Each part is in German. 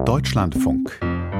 Deutschlandfunk.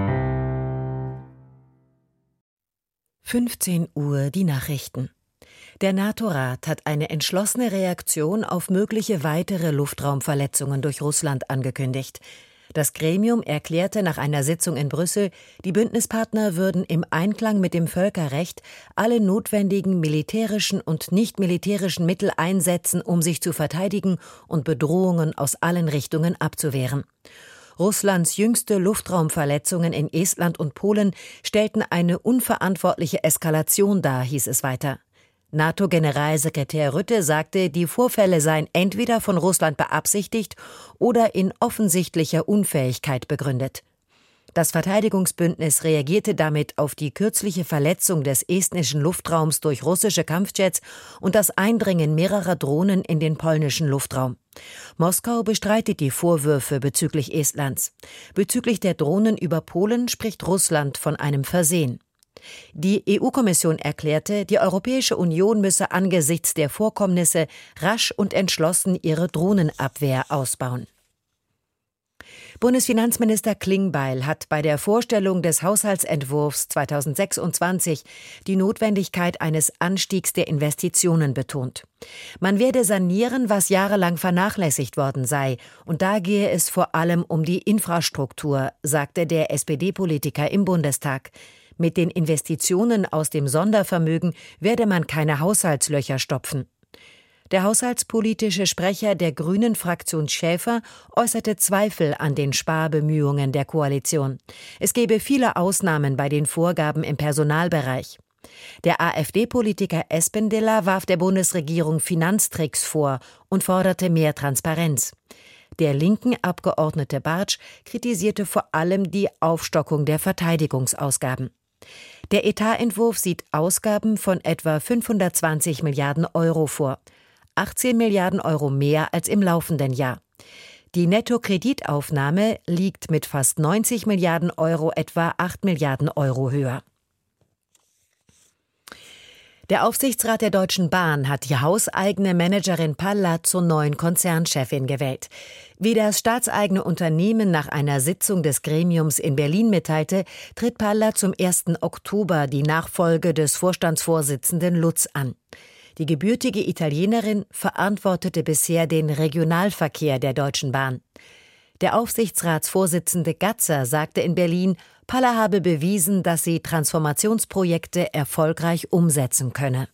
15 Uhr die Nachrichten. Der NATO-Rat hat eine entschlossene Reaktion auf mögliche weitere Luftraumverletzungen durch Russland angekündigt. Das Gremium erklärte nach einer Sitzung in Brüssel, die Bündnispartner würden im Einklang mit dem Völkerrecht alle notwendigen militärischen und nicht-militärischen Mittel einsetzen, um sich zu verteidigen und Bedrohungen aus allen Richtungen abzuwehren. Russlands jüngste Luftraumverletzungen in Estland und Polen stellten eine unverantwortliche Eskalation dar, hieß es weiter. NATO-Generalsekretär Rutte sagte, die Vorfälle seien entweder von Russland beabsichtigt oder in offensichtlicher Unfähigkeit begründet. Das Verteidigungsbündnis reagierte damit auf die kürzliche Verletzung des estnischen Luftraums durch russische Kampfjets und das Eindringen mehrerer Drohnen in den polnischen Luftraum. Moskau bestreitet die Vorwürfe bezüglich Estlands. Bezüglich der Drohnen über Polen spricht Russland von einem Versehen. Die EU-Kommission erklärte, die Europäische Union müsse angesichts der Vorkommnisse rasch und entschlossen ihre Drohnenabwehr ausbauen. Bundesfinanzminister Klingbeil hat bei der Vorstellung des Haushaltsentwurfs 2026 die Notwendigkeit eines Anstiegs der Investitionen betont. Man werde sanieren, was jahrelang vernachlässigt worden sei, und da gehe es vor allem um die Infrastruktur, sagte der SPD-Politiker im Bundestag. Mit den Investitionen aus dem Sondervermögen werde man keine Haushaltslöcher stopfen. Der haushaltspolitische Sprecher der Grünen-Fraktion Schäfer äußerte Zweifel an den Sparbemühungen der Koalition. Es gebe viele Ausnahmen bei den Vorgaben im Personalbereich. Der AfD-Politiker Espendiller warf der Bundesregierung Finanztricks vor und forderte mehr Transparenz. Der linken Abgeordnete Bartsch kritisierte vor allem die Aufstockung der Verteidigungsausgaben. Der Etatentwurf sieht Ausgaben von etwa 520 Milliarden Euro vor. 18 Milliarden Euro mehr als im laufenden Jahr. Die Nettokreditaufnahme liegt mit fast 90 Milliarden Euro etwa 8 Milliarden Euro höher. Der Aufsichtsrat der Deutschen Bahn hat die hauseigene Managerin Palla zur neuen Konzernchefin gewählt. Wie das staatseigene Unternehmen nach einer Sitzung des Gremiums in Berlin mitteilte, tritt Palla zum 1. Oktober die Nachfolge des Vorstandsvorsitzenden Lutz an. Die gebürtige Italienerin verantwortete bisher den Regionalverkehr der Deutschen Bahn. Der Aufsichtsratsvorsitzende Gatzer sagte in Berlin, Palla habe bewiesen, dass sie Transformationsprojekte erfolgreich umsetzen könne.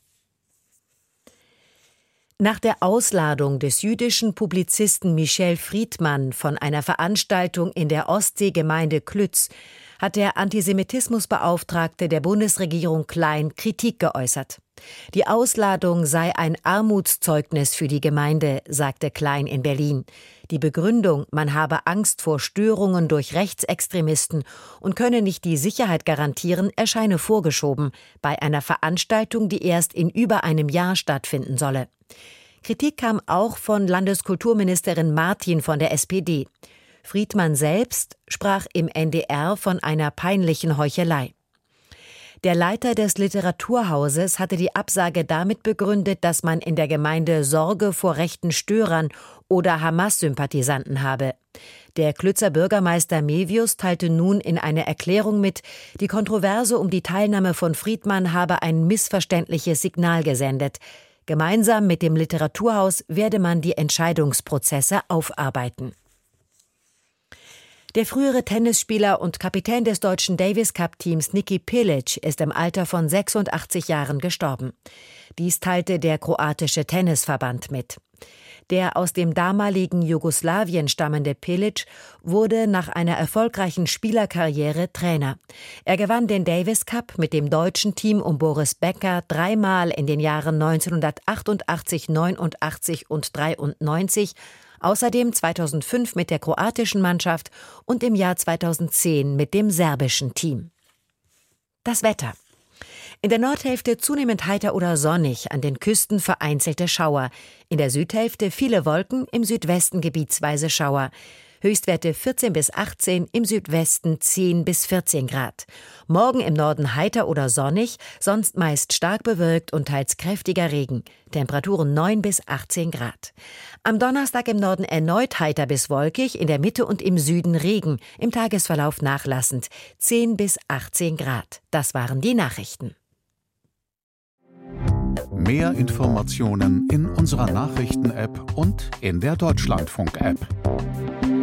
Nach der Ausladung des jüdischen Publizisten Michel Friedmann von einer Veranstaltung in der Ostseegemeinde Klütz hat der Antisemitismusbeauftragte der Bundesregierung Klein Kritik geäußert. Die Ausladung sei ein Armutszeugnis für die Gemeinde, sagte Klein in Berlin. Die Begründung, man habe Angst vor Störungen durch Rechtsextremisten und könne nicht die Sicherheit garantieren, erscheine vorgeschoben bei einer Veranstaltung, die erst in über einem Jahr stattfinden solle. Kritik kam auch von Landeskulturministerin Martin von der SPD. Friedmann selbst sprach im NDR von einer peinlichen Heuchelei. Der Leiter des Literaturhauses hatte die Absage damit begründet, dass man in der Gemeinde Sorge vor rechten Störern oder Hamas-Sympathisanten habe. Der Klützer Bürgermeister Mevius teilte nun in einer Erklärung mit, die Kontroverse um die Teilnahme von Friedmann habe ein missverständliches Signal gesendet. Gemeinsam mit dem Literaturhaus werde man die Entscheidungsprozesse aufarbeiten. Der frühere Tennisspieler und Kapitän des deutschen Davis-Cup-Teams Niki Pilic ist im Alter von 86 Jahren gestorben. Dies teilte der kroatische Tennisverband mit. Der aus dem damaligen Jugoslawien stammende Pilic wurde nach einer erfolgreichen Spielerkarriere Trainer. Er gewann den Davis Cup mit dem deutschen Team um Boris Becker 3-mal in den Jahren 1988, 89 und 93, außerdem 2005 mit der kroatischen Mannschaft und im Jahr 2010 mit dem serbischen Team. Das Wetter. In der Nordhälfte zunehmend heiter oder sonnig, an den Küsten vereinzelte Schauer. In der Südhälfte viele Wolken, im Südwesten gebietsweise Schauer. Höchstwerte 14 bis 18, im Südwesten 10 bis 14 Grad. Morgen im Norden heiter oder sonnig, sonst meist stark bewölkt und teils kräftiger Regen. Temperaturen 9 bis 18 Grad. Am Donnerstag im Norden erneut heiter bis wolkig, in der Mitte und im Süden Regen, im Tagesverlauf nachlassend 10 bis 18 Grad. Das waren die Nachrichten. Mehr Informationen in unserer Nachrichten-App und in der Deutschlandfunk-App.